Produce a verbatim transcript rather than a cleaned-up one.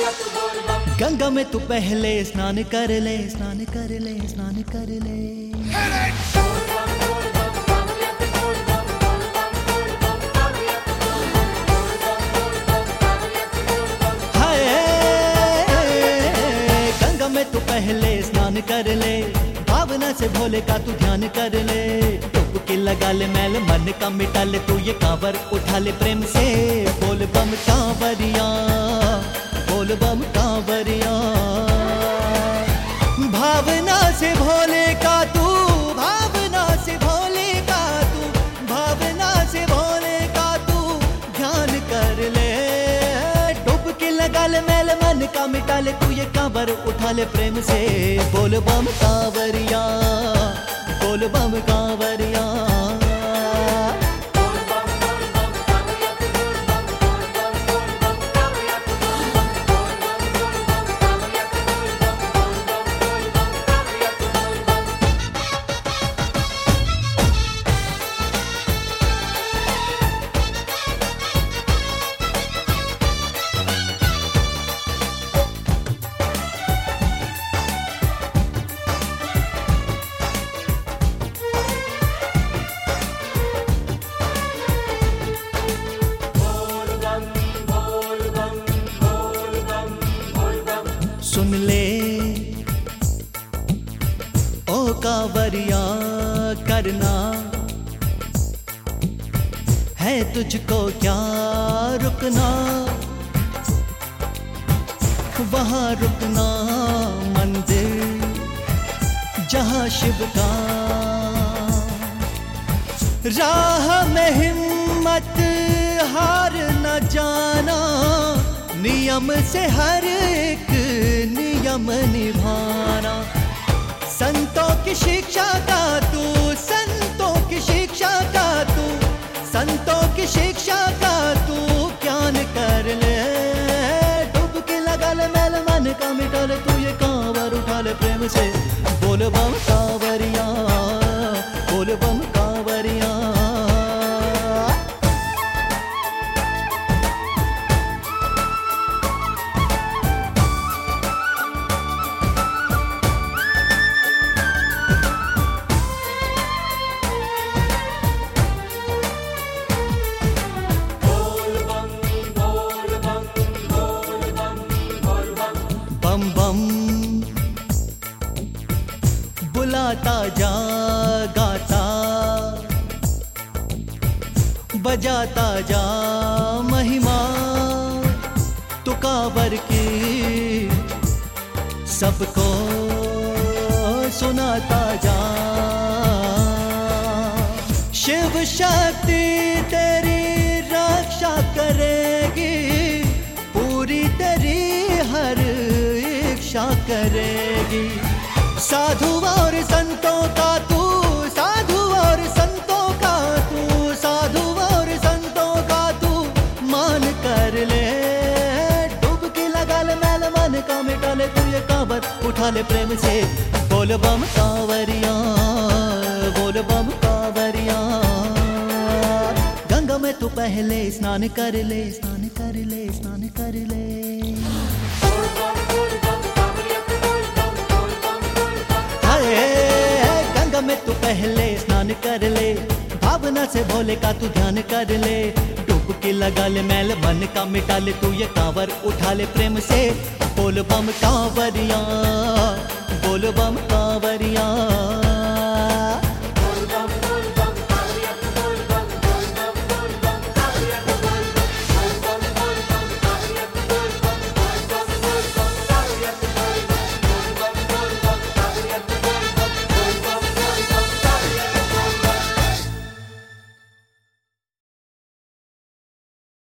गंगा में तू पहले स्नान कर ले, स्नान कर ले, स्नान कर ले। हाय गंगा में तू पहले स्नान कर ले, भावना से भोले का तू ध्यान कर ले। डुबकी लगा ले, मैल मन का मिटा ले, तू ये कांवर उठा ले प्रेम से। बोल बम कांवरिया, बोल बम कांवरिया। भावना से भोले का तू, भावना से भोले का तू, भावना से भोले का तू ध्यान कर ले। डुबकी लगा ले, मैल मन का मिटा ले, तू ये कांवर उठा ले प्रेम से। बोल बम कांवरिया, बोल बम कांवरिया। सुन ले ओ कांवरिया, करना है तुझको क्या रुकना, वहां रुकना मंदिर जहां शिव का। राह में हिम्मत हार न जाना, नियम से हर एक नियम निभाना। संतों की शिक्षा का तू, संतों की शिक्षा का तू, संतों की शिक्षा का तू ज्ञान कर ले। डुबकी लगा ले, मैल मन का मिटा ले, तू ये कांवर उठा ले प्रेम से। बोल बम कांवरिया, बोल बम कांवरिया। बम बम बुलाता जा, गाता बजाता जा महिमा, तू कांवर की सबको सुनाता जा। शिव शक्ति तेरी रक्षा करेगी, पूरी तेरी हर इच्छा करेगी। साधु और संतों का तू, साधु और संतों का तू, साधु और संतों का तू मान कर ले। डुबकी लगा ले, मैल मन का मिटा ले, तू ये कांवर उठा ले प्रेम से। बोल बम कांवरिया, बोल बम कांवरिया। गंगा में तू पहले स्नान कर ले, स्नान कर ले, स्नान कर ले। गंगा में तू पहले स्नान कर ले, भावना से भोले का तू ध्यान कर ले। डुबकी लगा ले, मैल मन का मिटा ले, तू ये कांवर उठा ले प्रेम से। बोल बम कांवरिया, बोल बम कांवरिया।